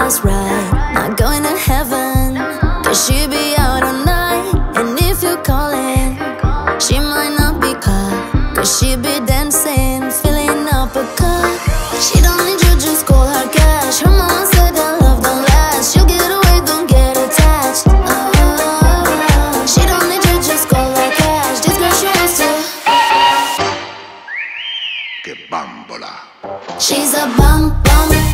that's right. Not going to heaven, cause she be out all night. And if you're calling, she might not be caught, cause she be dancing, filling up a cup. She don't need you, just call her cash. Her mama said that love don't last. She'll get away, don't get attached. She don't need you, just call her cash. This girl, she wants to. Che bambola. She's a bum bum.